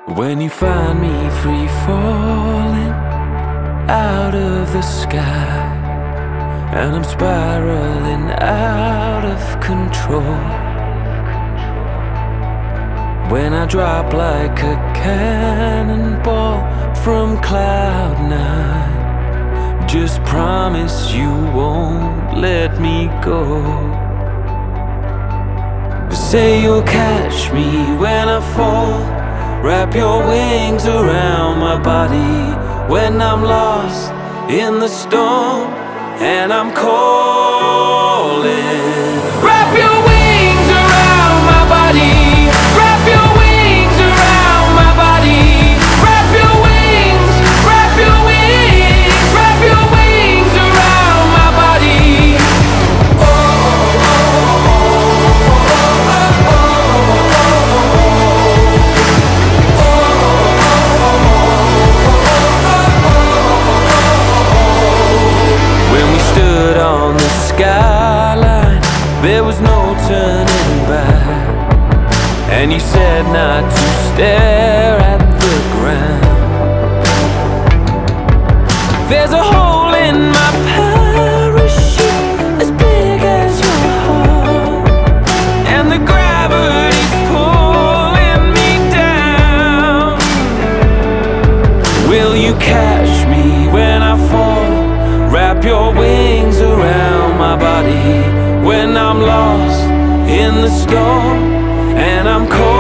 When you find me free falling out of the sky, and I'm spiraling out of control, when I drop like a cannonball from cloud nine, just promise you won't let me go. Say you'll catch me when I fall, wrap your wings around my body when I'm lost in the storm and I'm calling. Wrap your wings around my body, wrap your wings around my body, wrap your wings, wrap your wings, wrap your wings around my body. On the skyline, there was no turning back, and you said not to stare at the ground. There's a hole in my parachute as big as your heart, and the gravity's pulling me down. Will you catch me when I fall? Wrap your wings around my body when I'm lost in the storm and I'm cold.